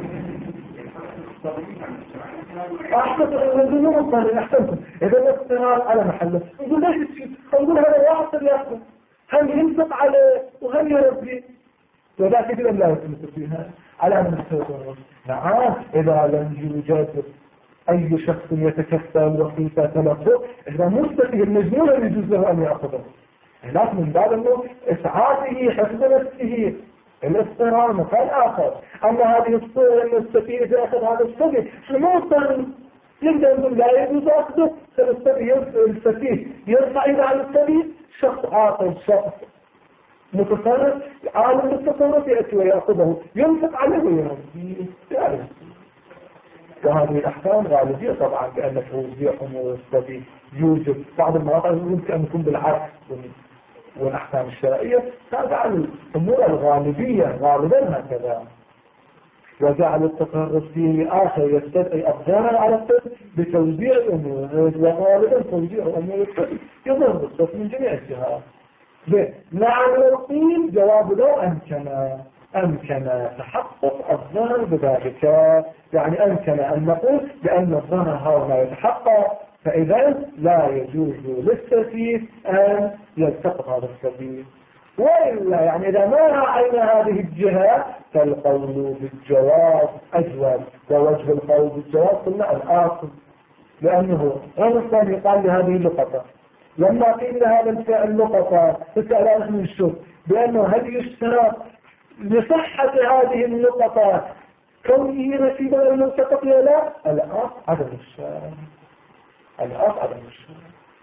أحسن الذنوب الصالحين أحسنتم إذا الاقترار على محله نقول ليش الشيء نقول هذا واحد يأخذ هم ينفق عليه وهم يربي وذاك كده لا يتمثل فيها على من السيطرة. نعم إذا لم يوجد أي شخص يتكفل وخيفة تلقه إذا مستفيه المجنون يجوز له أن يأخذه هناك من بعد أنه إسعاده حفظ نفسه الاضطرار مكان آخر. أما هذه الصورة أن السفيه إذا أخذ هذا السفيه شنو الضرر؟ يقدر يقول لا يجوز أخذه السفيه يرفع إذا عن السفيه شخص عاقل شخص متصرف عالم التصرف يأتي ويأخذه ينفق عليه ويربيه يعني. وهذه الأحكام غالبية طبعا كأن توزيع أمور السفيه يوجد بعض المواقع يمكن أن يكون بالعكس والأحكام الشرعية تابع الأمور الغالبية غالبا هكذا. وجعل التصرف في آخر يستدعي أقدارا على الطفل بتوزيع الأمور وغالبا توزيع أمور الطفل يضر الطفل من جميع الجهات. نعم القيل جواب لو أمكن أمكن تحقق الضرر بذلك يعني أمكن أن نقول بأن الضرر هذا يتحقق فإذا لا يجوز للسفيه أن يلتقط هذا السفيه. وإلا يعني إذا ما رأينا هذه الجهة فالقول بالجواز أجوز ووجه القول بالجواز قلنا الآخر لأنه غير يقال لهذه اللقطة لما قيل هذا الفعل اللقطة فسأل من الشرط بأنه هل يشترط لصحة هذه اللقطة كونه نسيبا الملتقط لا لا الآخر عدم الشرط الآخر عدم الشرط.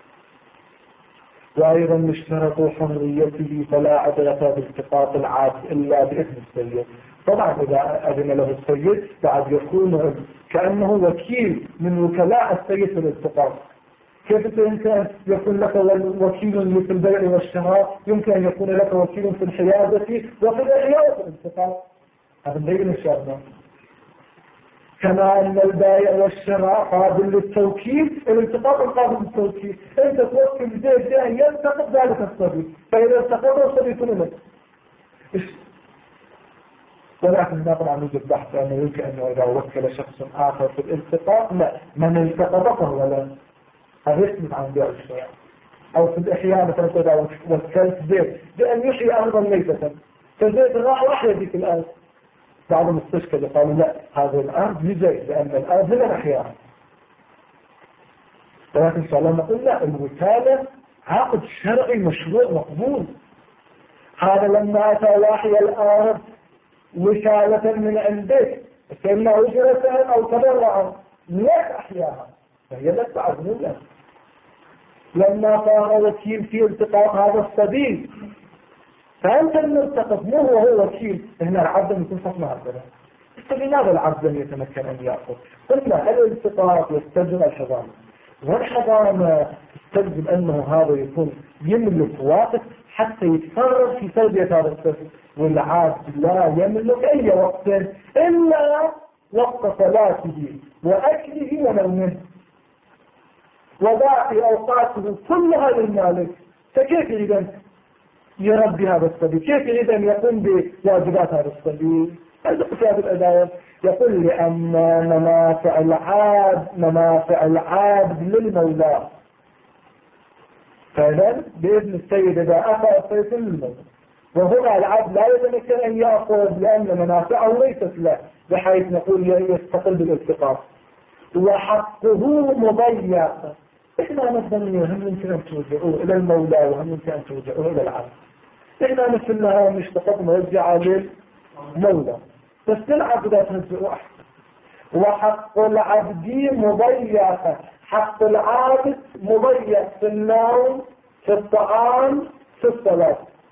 وأيضا اشترطوا حريته فلا عدلة بالتقاط العبد إلا بإذن السيد. طبعا إذا أذن له السيد بعد يكون كأنه وكيل من وكلاء السيد في الالتقاط. كيف يمكن يكون لك وكيل في البيع والشراء يمكن أن يكون لك وكيل في الحيادة وفي الإحياء في الالتقاط هذا بين الشرط. كما أن البائع والشراء قابل للتوكيل الالتقاط قابل للتوكيل أنت توكل زيد أن يلتقط ذلك الصبي فإذا التقط الصبي كله ولكن طبعا يوجد بحث أنه يمكن أنه إذا وكل شخص آخر في الالتقاط لا من التقطه ولا هذا يثبت عن بيع الشراء أو في الإحياء مثلا إذا وكلت زيد بأن يحيي أرضا ميتة فزيد راح راح يديك الآن بعض المستشفى قالوا لا هذا الأرض لزيد لأن الأرض هنا الأحياء. ولكن إن شاء الله نقول لا الوكالة عقد شرعي مشروع مقبول. هذا لما أتى واحد الأرض وكالة من عندك فإما أجرة أو تبرعا لك أحياها فهي لك تعظم لك. لما صار وكيل في التقاط هذا السبيل فأنت المرتقب مو هو وكيل هنا العبد يكون فصل هكذا فلماذا العبد لم يتمكن أن يأخذ؟ قلنا الالتقاط يستلزم الحضانة والحضانة تستلزم أنه هذا يكون يملك وقت حتى يتفرغ في تربية هذا الطفل والعبد لا يملك أي وقت إلا وقت صلاته وأكله ونومه وباقي أوقاته كلها للمالك. فكيف إذا يربي هذا الصبي؟ كيف إذا يقوم بواجبات هذا الصبي؟ هذا كتاب الأداية يقول لأن منافع العابد منافع العابد للمولى، فإذا بإذن السيد إذا أخذ السيد للمولى، وهنا العبد لا يتمكن أن يأخذ لأن منافعه ليست له بحيث نقول يستقل بالالتقاط. وحقه مضيع. إحنا نظنيه هم يمكن أن توجعوه إلى المولى وهم يمكن أن توجعوه إلى العبد. إحنا مثلنا مش فقط نرجع للمولى بس العبد لا تنزعه أحسن. وحق العبد مضيع. حق العابد مضيع في النوم في الطعام في الصلاة،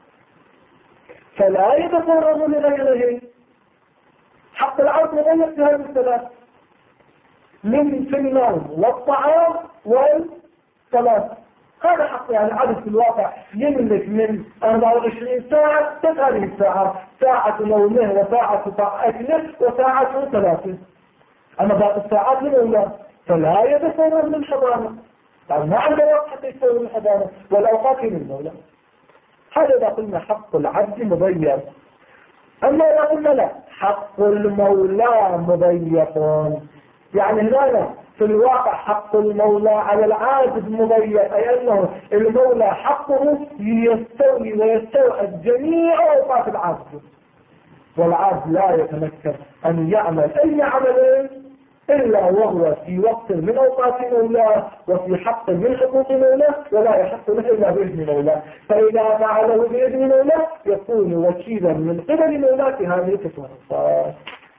فلا يتفرغ لغيره. حق العبد مضيع في هذه الثلاث من في النوم والطعام والصلاة. هذا حق يعني العبد في الواقع يملك من أربعة وعشرين ساعة تسعة ساعة، ساعة نومه وساعة أكله وساعة ثلاثة، أما باقي الساعات للأولاد فلا يتفرغ للحضانة، يعني ما عنده وقت حتى يتفرغ للحضانة والأوقات للمولى. هذا إذا قلنا حق العبد مضيق. أما إذا قلنا لا، حق المولى مضيق، يعني هنا في الواقع حق المولى على العابد مضيق، أي أنه المولى حقه يستوي ويستوعب جميع أوقات العابد، والعابد لا يتمكن أن يعمل أي عمل إلا وهو في وقت من أوقات مولاه وفي حق من حقوق مولاه، ولا يحق له إلا بإذن مولاه. فإذا فعله بإذن مولاه يكون وكيلا من قبل مولاه في هذه التصرفات.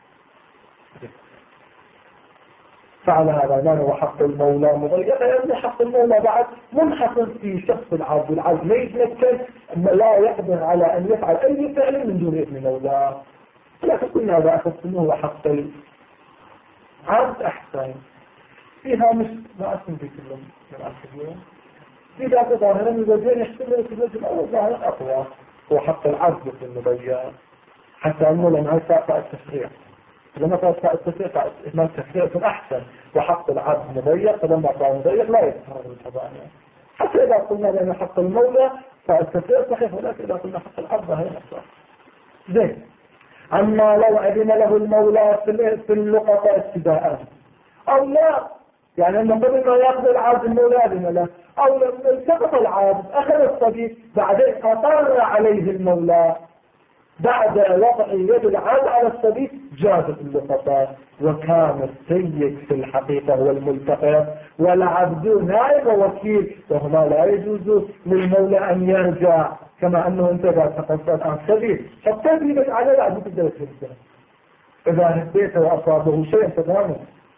فعلى هذا ما هو حق المولى مضيق، لأن حق المولى بعد منحصر في شخص العبد. العبد لا يتمكن، لا يقدر على أن يفعل أي فعل من دون إذن مولاه. لكن قلنا هذا أخذتموه حق عبد أحسن فيها مش ما أسم في كلهم من الأسفلين إذا تظاهرا الوجهين يحتمل في الوجه الأول ظاهر أقوى هو حق العبد في المضيع، حتى أنه لما هي فاء التفريع، لما فاء التفريع فإما التفريع أحسن، وحق العبد مضيع فلما فاء مضيع لا يتفرغ الحضانة. حتى إذا قلنا لأن حق المولى فالتفريع صحيح، ولكن إذا قلنا حق العبد هي نفسها زين. أما لو أذن له المولى في اللقطة ابتداء أو لا، يعني أنه قبل ما يأخذ العابد المولى أذن له، أو لما التقط العابد أخذ الصبي بعدين فطر عليه المولى بعد وضع يد العابد على الصبي جازت اللقطة، وكان السيد في الحقيقة هو الملتقط والعبد نائب ووكيل، وهما لا يجوز للمولى أن يرجع كما أنه انتبه تقصد عن سبيل فالتدريبك على العبد تقدر تنسى إذا هديت وأصابه شيء تماما.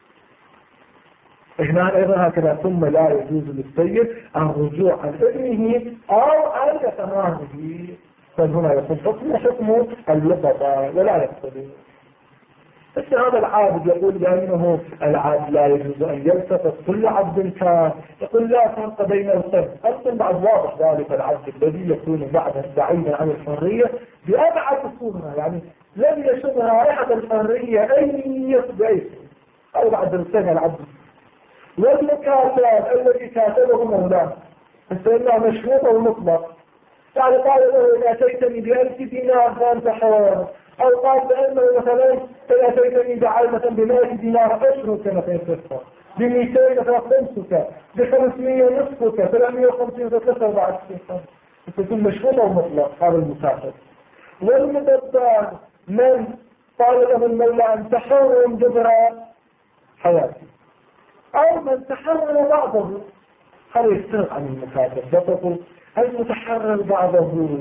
هنا أيضا هكذا. ثم لا يجوز للسيد الرجوع عن ابنه أو عن يتمامه، فهنا يكون حكم حكمه اللقطة ولا يقتضي. بس هذا العابد يقول بأنه العابد لا يجوز أن يلتقط كل عبد كان، يقول لا فرق بين القلب. القلب بعد واضح ذلك العبد الذي يكون بعد بعيدا عن الحرية بأبعد صورة، يعني لم يشم رائحة الحرية أي بأي أو بعد السنة العبد. والمكاتب الذي كاتبه مولاه فإنه مشروط ومطلق، يعني قال له إن أتيتني بألف دينار فأنت حوار، أو قال بأنه مثلا إن أتيتني بعلمة بمائة دينار أشرك مثلا صفر، بمئتين فخمسك، بخمسمية نصفك، ثلاثمية وخمسين ثلاثة وأربعة صفر، فتكون مشروط ومطلق هذا المكاتب. والمدبر من قال له المولى أن تحرم جبر حياتي، أو من تحرر بعضه هذا يستغل عن المكاتب. فتقول المتحرر بعضه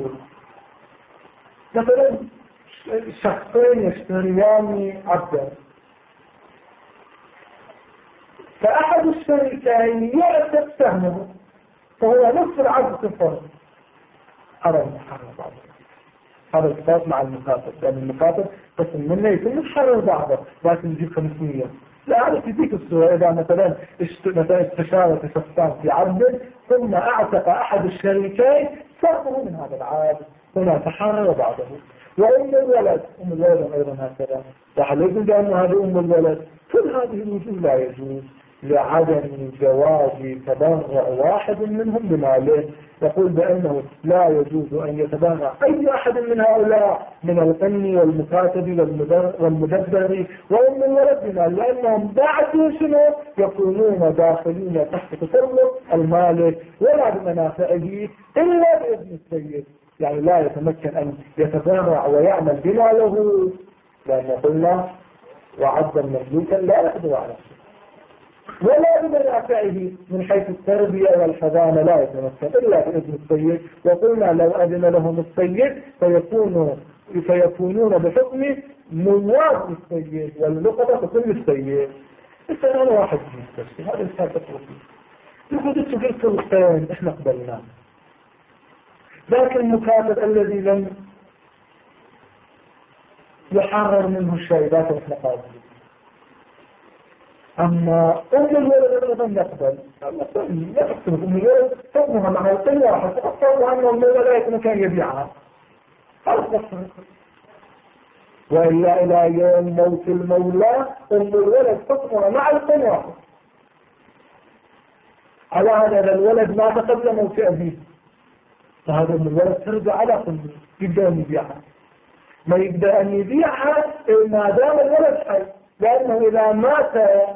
مثلا شخصين يشتريان عبدا، فأحد الشريكين يعتق سهمه فهو نصف العبد صفر، هذا المتحرر بعضه. هذا الكتاب مع المكاتب، لأن يعني المكاتب بس منه يكون يتحرر بعضه لكن يجيب خمسمية. لا هذا في ذيك الصورة إذا مثلا مثلا استشارة شخصان في عبد ثم أعتق أحد الشريكين فرقه من هذا العبد هنا تحرر بعضه. وأم الولد أم الولد أيضا هكذا وهل يجوز بأن هذه أم الولد؟ كل هذه الوجوه لا يجوز لعدم جواز تبرع واحد منهم بماله. يقول بأنه لا يجوز أن يتبرع أي أحد من هؤلاء من الغني والمكاتب والمدبر وأم الولد بمال، لأنهم بعد شنو يكونون داخلين تحت تسلط المالك ولا بمنافعه إلا بإذن السيد. يعني لا يتمكن أن يتبرع ويعمل بماله، لأن قلنا وعد المملوكا لا يقدر على شيء، ولا بمنافعه من حيث التربية والحضانة لا يتمكن إلا بإذن السيد. وقلنا لو أذن لهم السيد فيكونوا فيكونون بحكم نواب السيد واللقطة كل السيد. إذا أنا واحد من التشكيل هذا الإنسان تطرفي يقول السجل كالقين إحنا قبلناه، لكن المكاتب الذي لم يحرر منه الشيء ذاك إحنا قابلين. أما أم الولد أيضا نقبل لا تكتب أم الولد تبنها معها كل واحد تقصر أن أم الولد لا يمكن يبيعها وإلا إلى يوم موت المولى أم الولد تبنها مع القنوة على هذا الولد ما قبل موت أبيه، فهذا أم الولد ترجع على قلبه يبدأ أن يبيعها، ما يبدأ أن يبيعها ما دام الولد حي، لأنه إذا مات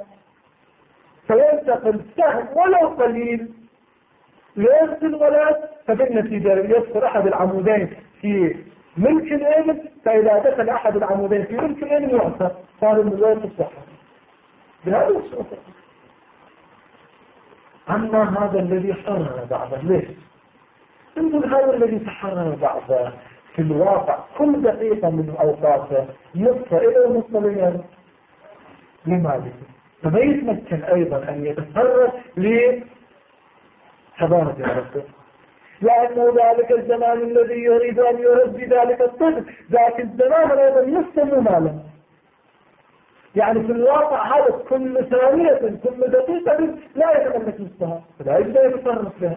فينتقل سهم ولو قليل ليرث الولد، فبالنتيجة يذكر أحد العمودين في ملك الابن، فإذا دخل أحد العمودين في ملك الابن يعطى صار من الولد الصحة بهذا الصورة. أما هذا الذي حرر بعضه ليش؟ انظر هذا الذي تحرر بعضه في الواقع كل دقيقة من أوقاته نصف إلى نصف مليون لمالك، فما يتمكن أيضا أن يتصرف لحضانة ربه، لأنه ذلك الزمان الذي يريد أن يربي ذلك الطفل ذاك الزمان أيضا نصف ماله. يعني في الواقع هذا كل ثانية كل دقيقة لا يتملك نصفها، فلا يجب أن يتصرف بها.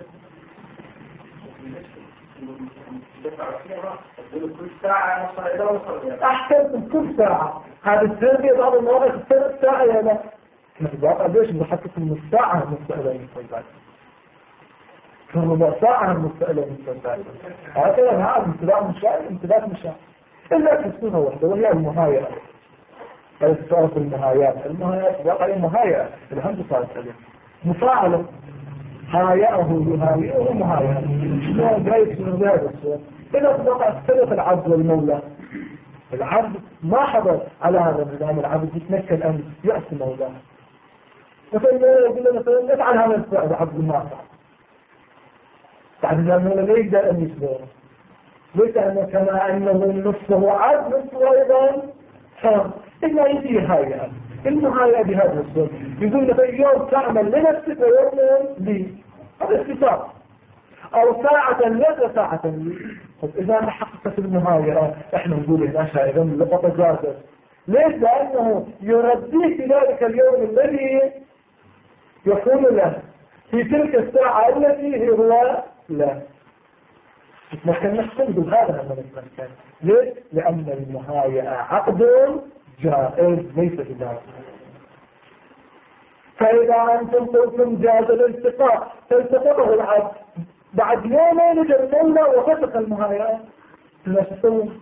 كل ساعة أحسن كل ساعة هذا التربية بعض المواقع ثلاث ساعة يا لا في الواقع ليش بحكي من الساعة المستقبل من الصيدات كم ربع ساعة المستقبل من الصيدات هكذا نعم امتلاك مشاعر امتلاك مشاعر إلا كسونة واحدة وهي المهايئة. هذا تعرف المهايات المهايات واقع المهايئة الحمد صارت عليه مفاعلة هايئه يهايئه مهايئة شنو جايز من هذا الصورة. إذا وقع اختلف العبد والمولى، العبد ما حضر على هذا النظام، العبد يتمكن أن يأتي مولاه مثلا يقول له مثلا افعل هذا الفعل عبد ما فعل بعد المولى لا يقدر أن يسبره، ليس أنه كما أنه نصفه عبد نصفه أيضا حر إلا يجي هايئة المهايئة بهذا الصورة. يقول له يوم تعمل لنفسك ويوم لي، هذا اتفاق، أو ساعة لك ساعة لي. إذا ما حققت المهايئة إحنا نقول هنا شائعا لقطة جازت. ليش؟ لأنه يرديه في ذلك اليوم الذي يكون له في تلك الساعة التي هو له. لكن نحسن بهذا لما نتمكن. ليش؟ لأن المهايئة عقد جائز ليس بجائز. فإذا أنتم قلتم جاز الالتقاء فالتقطه العبد بعد يومين يجي المولى وفتق المهايئة نفسه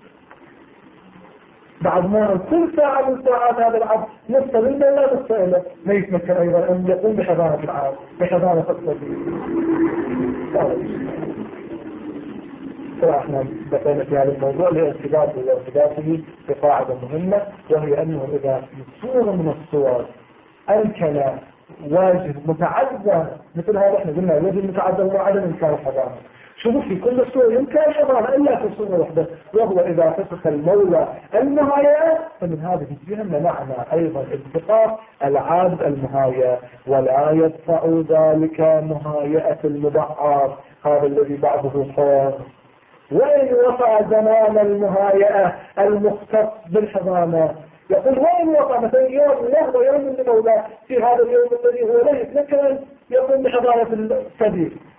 بعد ما كل ساعة من ساعات هذا العبد نصف المولى نصف إله ما يتمكن أيضا أن يقوم بحضانة العبد بحضانة الصديق. احنا بقينا في هذا الموضوع لارتباطه وارتباطه بقاعدة مهمة، وهي أنه إذا صورة من الصور الكلام واجب متعذر مثل هذا احنا قلنا واجب متعذر وعدم إمكان الحضانة. شوفوا في كل صورة يمكن الحضانة إلا في صورة واحدة، وهو إذا فسخ المولى المهايئة، فمن هذه الجهة منعنا أيضا اتفاق العابد المهايئة، ولا يدفع ذلك مهايئة المضعف هذا الذي بعضه خاص. وإن وقع زمان المهايئة المختص بالحضانة، يقول وإن وقع مثلا يوم له ويوم لمولاه في هذا اليوم الذي هو له لكن يقوم بحضانة الصديق،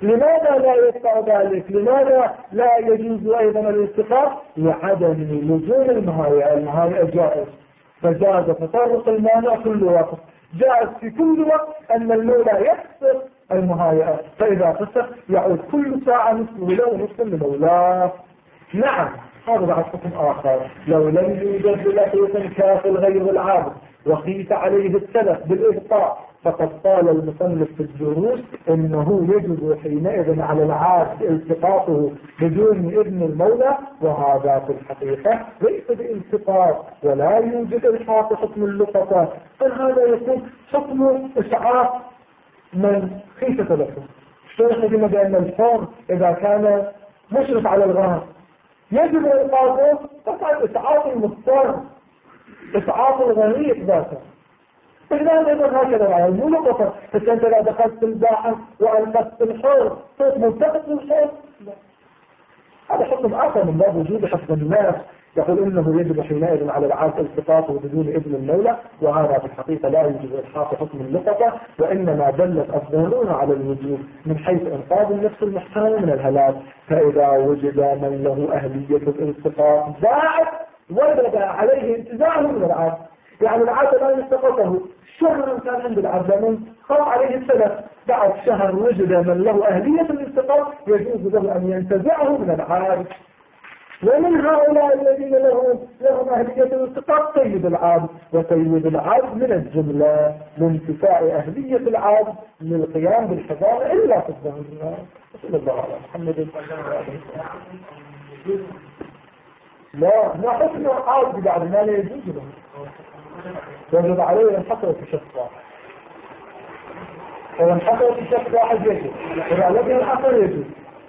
لماذا لا يقطع ذلك؟ لماذا لا يجوز أيضا الالتقاط؟ لعدم لزوم المهايئة. المهايئة جائز، فجاز تطرق المانع كل وقت، جاءت في كل وقت أن المولى يكسر المهايئة، فإذا فسخ يعود كل ساعة نصف له ونصف لمولاه. نعم، هذا بعد حكم آخر. لو لم يوجد لحية كاف الغير العابد وخيف عليه السلف بالإبطاء، فقد قال المصنف في الدروس إنه يجب حينئذ على العابد التقاطه بدون إذن المولى، وهذا في الحقيقة ليس بالتقاط ولا يوجد إلحاق حكم اللقطة، فهذا يكون حكم إسعاف من خيفة له. الشيخ يجب بأن الحر إذا كان مشرف على الغار يجب إلقاطه، طبعا إسعاف المضطر، إسعاف الغريق ذاته. إذا أيضا هكذا العالم مو لقطة، بس أنت لا دخلت في الباحث وألقت الحر صوت ملتقط بالحر، هذا حكم آخر من باب وجود حفظ الناس. يقول إنه يجب حينئذ على العابد التقاطه بدون إذن المولى، وهذا في الحقيقة لا يوجد إلحاق حكم اللقطة، وإنما دلت الظنون على الوجوب من حيث إنقاذ النفس المحترمة من الهلاك. فإذا وجد من له أهلية الالتقاط ضاعت وجب عليه انتزاعه من العابد. يعني العابد لا يلتقطه شهر كان عند العابد من خاف عليه السلف، بعد شهر وجد من له أهلية الالتقاط يجوز له أن ينتزعه من العابد. ومن هؤلاء الذين لهم لهم أهلية الالتقاط سيد العابد، وسيد العابد من الجملة لانتفاع أهلية العابد للقيام بالحضارة إلا في الظهر. صلى الله على محمد. لا لا حكم العابد بعد ما لا يجوز له، يجب عليه أن حصل في شخص واحد، فإن حصل في شخص واحد يجب، إذا لم يحصل يجب.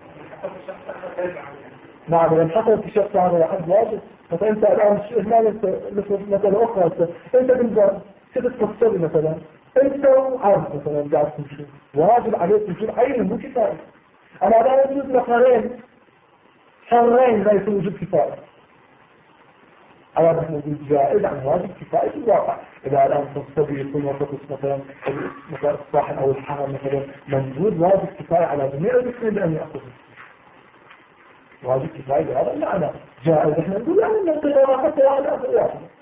نعم، إذا حصل في شخص واحد واجب. فأنت الآن هنا مثلا أخرى، أنت بالباب كتب تفصيل مثلا، أنت عارف مثلا قاعد تمشي، واجب عليك تمشي عين مو كفاية. أنا لا يجوز نفرين حرين لا يكون وجود كفاية، أنا موجود جائز عن واجب كفاية في الواقع. إذا الآن تصطبي يكون وقت مثلا مثلا الصاحن أو الحرم مثلا موجود واجب كفاية على جميع المسلمين بأن يأخذه. واجب كفاية هذا المعنى جائز. احنا نقول يعني ان القراءة حتى على الأخيار